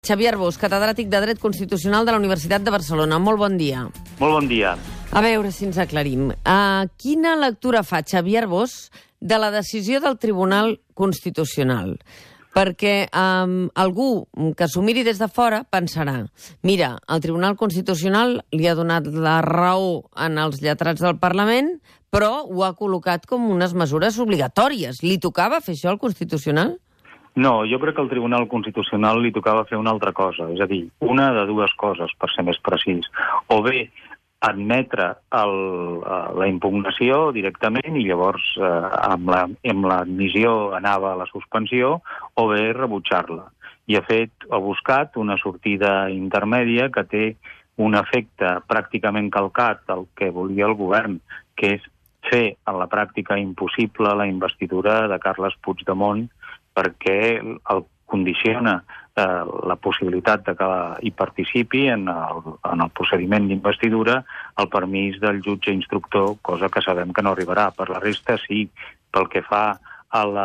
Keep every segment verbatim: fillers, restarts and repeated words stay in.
Xavier Arbós, catedràtic de Dret Constitucional de la Universitat de Barcelona. Molt bon dia. Molt bon dia. A veure si ens aclarim. Uh, quina lectura fa Xavier Arbós de la decisió del Tribunal Constitucional? Perquè um, algú que s'ho miri des de fora pensarà, mira, el Tribunal Constitucional li ha donat la raó en els lletrats del Parlament, però ho ha col·locat com unes mesures obligatòries. Li tocava fer això al Constitucional? No, jo crec que al Tribunal Constitucional li tocava fer una altra cosa, és a dir, una de dues coses, per ser més precís. O bé admetre el, la impugnació directament i llavors eh, amb, la, amb l'admissió anava a la suspensió, o bé rebutjar-la. I ha fet, ha buscat una sortida intermèdia que té un efecte pràcticament calcat al que volia el govern, que és fer en la pràctica impossible la investidura de Carles Puigdemont, perquè el condiciona eh, la possibilitat de que hi participi en el, en el procediment d'investidura el permís del jutge instructor, cosa que sabem que no arribarà. Per la resta, sí, pel que fa a la,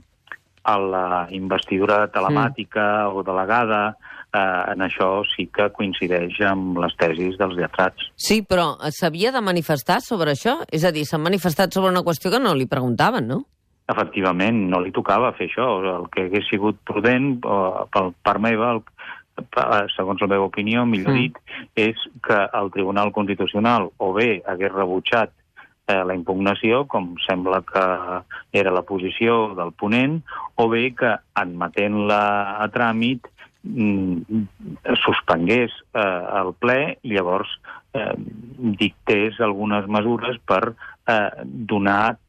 a la investidura telemàtica mm. o delegada, eh, en això sí que coincideix amb les tesis dels lletrats. Sí, però s'havia de manifestar sobre això? És a dir, s'han manifestat sobre una qüestió que no li preguntaven, no? Efectivament, no li tocava fer això. El que hagués sigut prudent, per part meva, el, segons la meva opinió, millor mm. dit, és que el Tribunal Constitucional o bé hagués rebutjat eh, la impugnació, com sembla que era la posició del ponent, o bé que, admetent-la a tràmit, mm, suspengués eh, el ple i llavors eh, dictés algunes mesures per eh, donar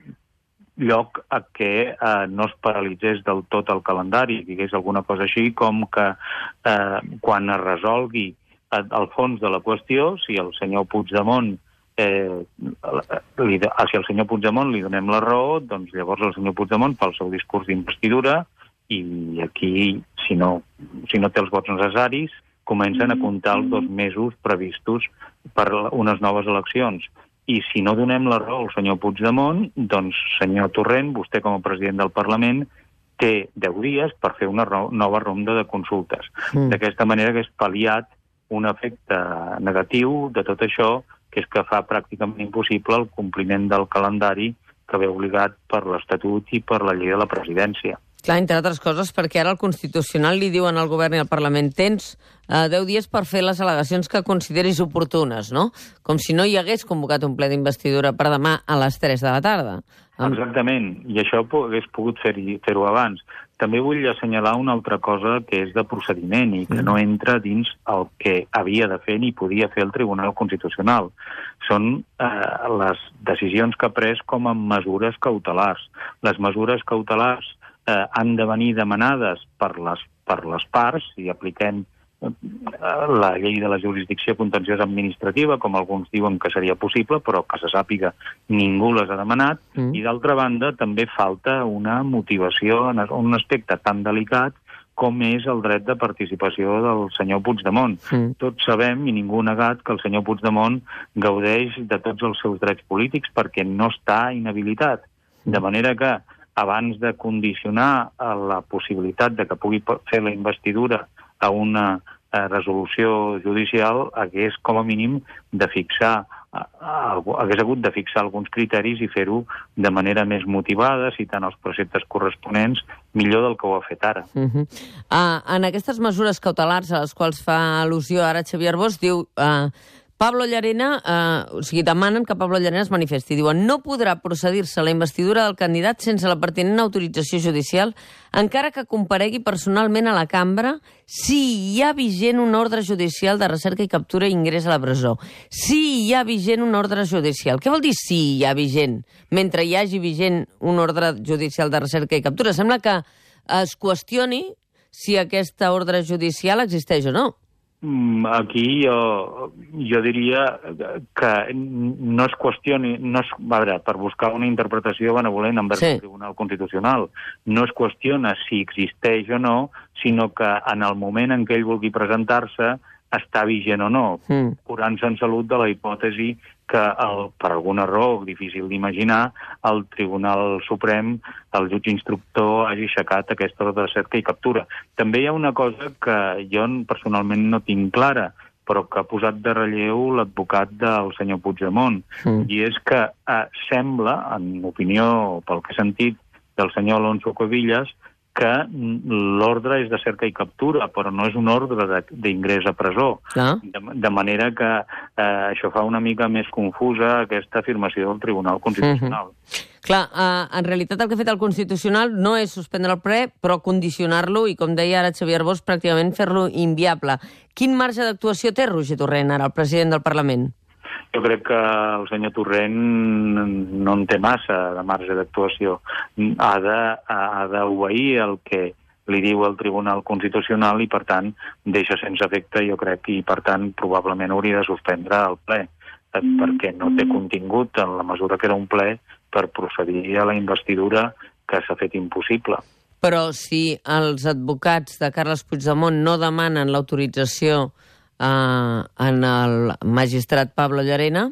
lloc a que eh, no es paralitzés del tot el calendari, digués alguna cosa així com que eh, quan es resolgui el fons de la qüestió, si el senyor Puigdemont eh, li, si el senyor Puigdemont li donem la raó, doncs llavors el senyor Puigdemont fa el seu discurs d'investidura i aquí, si no, si no té els vots necessaris, comencen a comptar els dos mesos previstos per unes noves eleccions. I si no donem la raó al senyor Puigdemont, doncs, senyor Torrent, vostè com a president del Parlament té deu dies per fer una nova ronda de consultes. Mm. D'aquesta manera que és pal·liat un efecte negatiu de tot això, que és que fa pràcticament impossible el compliment del calendari que ve obligat per l'Estatut i per la llei de la presidència. Clar, entre altres coses, perquè ara el Constitucional li diuen al govern i al Parlament tens eh, deu dies per fer les al·legacions que consideris oportunes, no? Com si no hi hagués convocat un ple d'investidura per demà a les tres de la tarda. Exactament, i això hagués pogut fer-ho fer abans. També vull assenyalar una altra cosa que és de procediment i que no entra dins el que havia de fer ni podia fer el Tribunal Constitucional. Són eh, les decisions que ha pres com a mesures cautelars. Les mesures cautelars eh, han de venir demanades per les, per les parts, i apliquem eh, la llei de la jurisdicció contenciosa administrativa, com alguns diuen que seria possible, però que se sàpiga ningú les ha demanat, mm. i d'altra banda també falta una motivació en un aspecte tan delicat com és el dret de participació del senyor Puigdemont. Mm. Tots sabem, i ningú ha negat, que el senyor Puigdemont gaudeix de tots els seus drets polítics perquè no està inhabilitat. De manera que abans de condicionar la possibilitat de que pugui fer la investidura a una eh, resolució judicial, hagués com a mínim de fixar, eh, hagués hagut de fixar alguns criteris i fer-ho de manera més motivada, citant els preceptes corresponents, millor del que ho ha fet ara. Uh -huh. uh, en aquestes mesures cautelars a les quals fa al·lusió ara Xavier Arbós, diu... Uh, Pablo Llarena, eh, o sigui, demanen que Pablo Llarena es manifesti. Diuen, no podrà procedir-se a la investidura del candidat sense la pertinent autorització judicial, encara que comparegui personalment a la cambra si hi ha vigent un ordre judicial de recerca i captura i ingrés a la presó. Si hi ha vigent un ordre judicial. Què vol dir si hi ha vigent? Mentre hi hagi vigent un ordre judicial de recerca i captura. Sembla que es qüestioni si aquesta ordre judicial existeix o no. Aquí jo, jo diria que no es qüestioni, no es, a veure, per buscar una interpretació benevolent envers sí. el Tribunal Constitucional, no es qüestiona si existeix o no, sinó que en el moment en què ell vulgui presentar-se està vigent o no, mm. curant-se en salut de la hipòtesi que, el, per alguna raó difícil d'imaginar, el Tribunal Suprem, el jutge instructor, hagi aixecat aquesta ordre de cerca i captura. També hi ha una cosa que jo personalment no tinc clara, però que ha posat de relleu l'advocat del senyor Puigdemont, mm. i és que eh, sembla, en opinió, pel que he sentit, del senyor Alonso Cuevillas, que l'ordre és de cerca i captura, però no és un ordre d'ingrés a presó. Ah. De, de manera que eh, això fa una mica més confusa aquesta afirmació del Tribunal Constitucional. Mm-hmm. Clar, eh, en realitat el que ha fet el Constitucional no és suspendre el ple, però condicionar-lo i, com deia ara Xavier Arbós, pràcticament fer-lo inviable. Quin marge d'actuació té Roger Torrent, ara, el president del Parlament? Jo crec que el senyor Torrent no en té massa de marge d'actuació. Ha de, ha d'obeir el que li diu el Tribunal Constitucional i, per tant, deixa sense efecte, jo crec, i, per tant, probablement hauria de suspendre el ple, perquè no té contingut en la mesura que era un ple per procedir a la investidura que s'ha fet impossible. Però si els advocats de Carles Puigdemont no demanen l'autorització Uh, en el magistrat Pablo Llarena?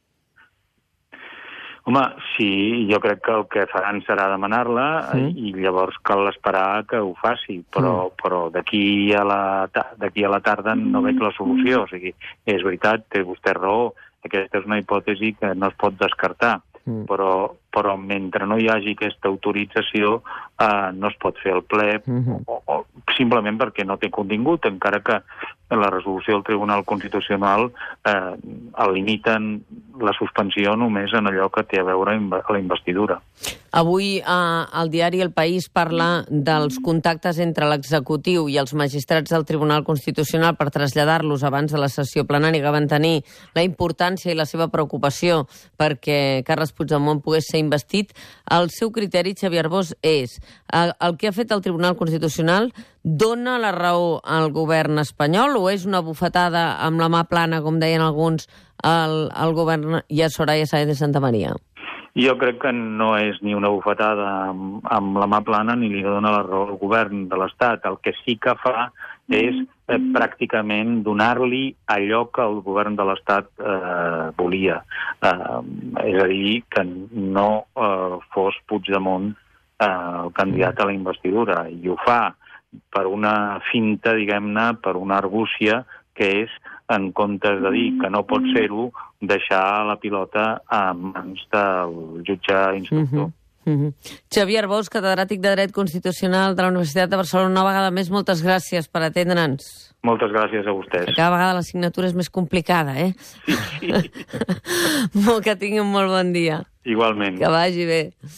Home, sí, jo crec que el que faran serà demanar-la, sí. I llavors cal esperar que ho faci, però, mm. però d'aquí a, d'aquí a la tarda no veig la solució. O sigui, és veritat, té vostè raó, aquesta és una hipòtesi que no es pot descartar, mm. però, però mentre no hi hagi aquesta autorització eh, no es pot fer el ple, mm-hmm. o, o, simplement perquè no té contingut, encara que la resolució del Tribunal Constitucional eh, limiten la suspensió només en allò que té a veure amb la investidura. Avui eh, el diari El País parla dels contactes entre l'executiu i els magistrats del Tribunal Constitucional per traslladar-los abans de la sessió plenària que van tenir la importància i la seva preocupació perquè Carles Puigdemont pogués ser investit. El seu criteri, Xavier Arbós, és el, el que ha fet el Tribunal Constitucional dona la raó al govern espanyol o és una bufetada amb la mà plana, com deien alguns, al, al govern i a Soraya Sáenz de Santamaría? Jo crec que no és ni una bufetada amb, amb la mà plana ni li dona la raó al govern de l'Estat. El que sí que fa és eh, pràcticament donar-li allò que el govern de l'Estat eh, volia. Eh, és a dir, que no eh, fos Puigdemont eh, el candidat a la investidura. I ho fa per una finta, diguem-ne, per una argúcia, que és, en comptes de dir que no pot ser-ho, deixar la pilota en mans del jutge instructor. Mm-hmm. Mm-hmm. Xavier Arbós, catedràtic de Dret Constitucional de la Universitat de Barcelona, una vegada més, moltes gràcies per atendre'ns. Moltes gràcies a vostès. Cada vegada la signatura és més complicada, eh? Sí, sí. Que tinguin un molt bon dia. Igualment. Que vagi bé.